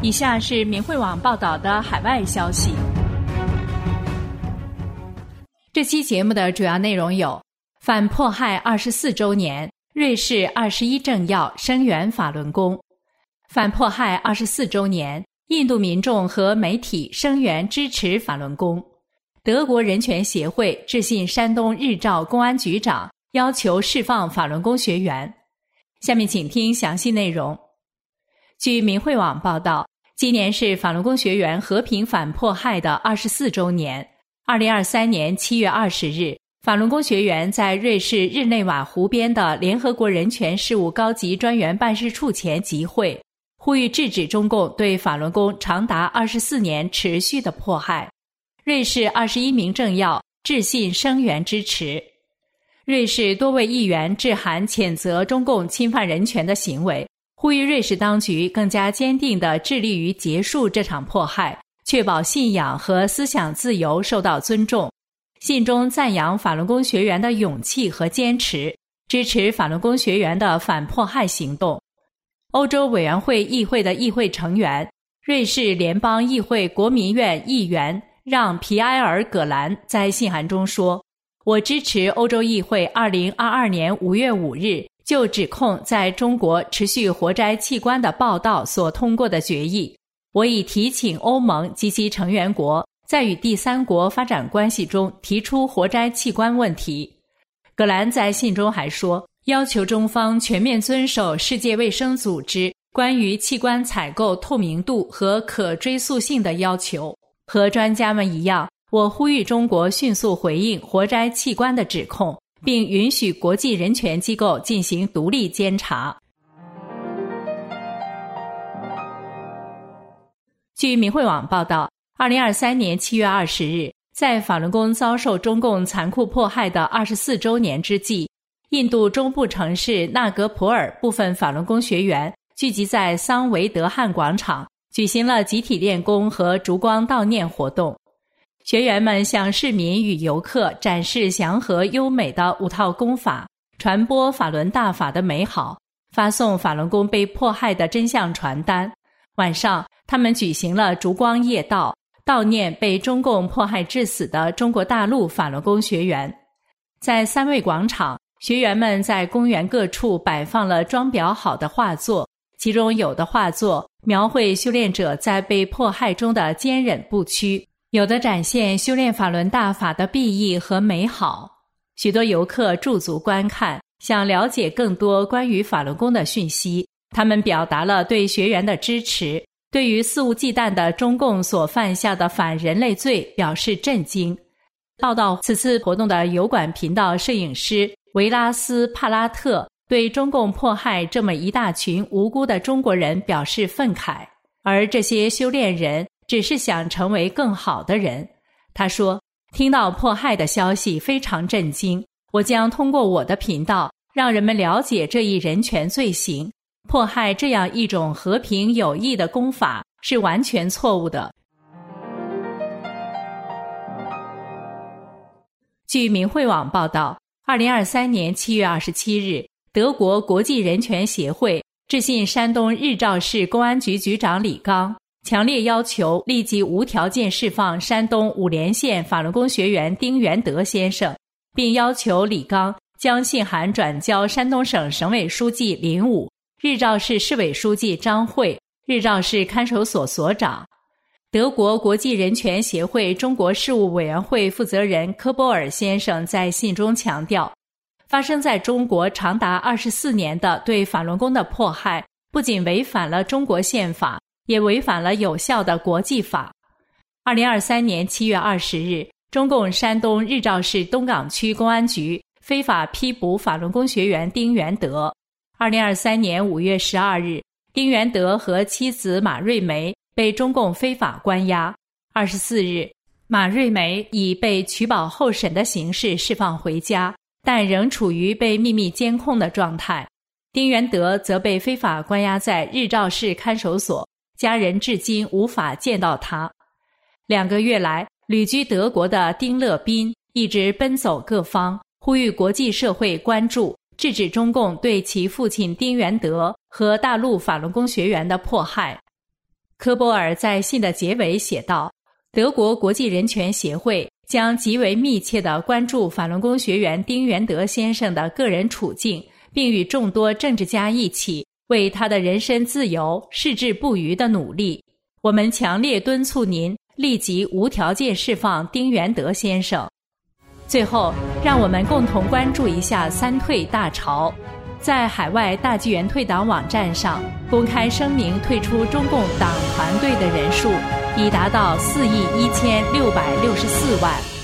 以下是明慧网报道的海外消息。这期节目的主要内容有：反迫害24周年，瑞士21政要声援法轮功；反迫害24周年，印度民众和媒体声援支持法轮功；德国人权协会致信山东日照公安局长，要求释放法轮功学员。下面请听详细内容。据明慧网报道，今年是法轮功学员和平反迫害的24周年。2023年7月20日，法轮功学员在瑞士日内瓦湖边的联合国人权事务高级专员办事处前集会，呼吁制止中共对法轮功长达24年持续的迫害。瑞士21名政要致信声援支持。瑞士多位议员致函谴责中共侵犯人权的行为，呼吁瑞士当局更加坚定地致力于结束这场迫害，确保信仰和思想自由受到尊重。信中赞扬法轮功学员的勇气和坚持，支持法轮功学员的反迫害行动。欧洲委员会议会的议会成员、瑞士联邦议会国民院议员让·皮埃尔·葛兰在信函中说：“我支持欧洲议会2022年5月5日就指控在中国持续活摘器官的报道所通过的决议。我已提请欧盟及其成员国在与第三国发展关系中提出活摘器官问题。”葛兰在信中还说，要求中方全面遵守世界卫生组织关于器官采购透明度和可追溯性的要求。和专家们一样，我呼吁中国迅速回应活摘器官的指控，并允许国际人权机构进行独立监察。据明慧网报道，2023年7月20日，在法轮功遭受中共残酷迫害的24周年之际，印度中部城市纳格普尔部分法轮功学员聚集在桑维德汉广场，举行了集体练功和烛光悼念活动。学员们向市民与游客展示祥和优美的5套功法，传播法轮大法的美好，发送法轮功被迫害的真相传单。晚上，他们举行了烛光夜悼，悼念被中共迫害致死的中国大陆法轮功学员。在三位广场，学员们在公园各处摆放了装裱好的画作，其中有的画作描绘修炼者在被迫害中的坚忍不屈，有的展现修炼法轮大法的裨益和美好。许多游客驻足观看，想了解更多关于法轮功的讯息。他们表达了对学员的支持，对于肆无忌惮的中共所犯下的反人类罪表示震惊。报道此次活动的油管频道摄影师维拉斯·帕拉特对中共迫害这么一大群无辜的中国人表示愤慨，而这些修炼人只是想成为更好的人。他说，听到迫害的消息非常震惊，我将通过我的频道让人们了解这一人权罪行，迫害这样一种和平有益的功法是完全错误的。据明慧网报道，2023年7月27日，德国国际人权协会致信山东日照市公安局局长李刚，强烈要求立即无条件释放山东五莲县法轮功学员丁元德先生，并要求李刚将信函转交山东省省委书记林武、日照市市委书记张慧、日照市看守所所长。德国国际人权协会中国事务委员会负责人科波尔先生在信中强调，发生在中国长达24年的对法轮功的迫害，不仅违反了中国宪法，也违反了有效的国际法。2023年7月20日，中共山东日照市东岗区公安局非法批捕法轮功学员丁元德。2023年5月12日，丁元德和妻子马瑞梅被中共非法关押。24日，马瑞梅以被取保候审的形式释放回家，但仍处于被秘密监控的状态。丁元德则被非法关押在日照市看守所，家人至今无法见到他。2个月来，旅居德国的丁乐斌一直奔走各方，呼吁国际社会关注，制止中共对其父亲丁元德和大陆法轮功学员的迫害。 科波尔在信的结尾写道，德国国际人权协会将极为密切地关注法轮功学员丁元德先生的个人处境，并与众多政治家一起为他的人身自由矢志不渝地努力。我们强烈敦促您立即无条件释放丁元德先生。最后，让我们共同关注一下三退大潮。在海外大纪元退党网站上公开声明退出中共党团队的人数已达到4.1664亿。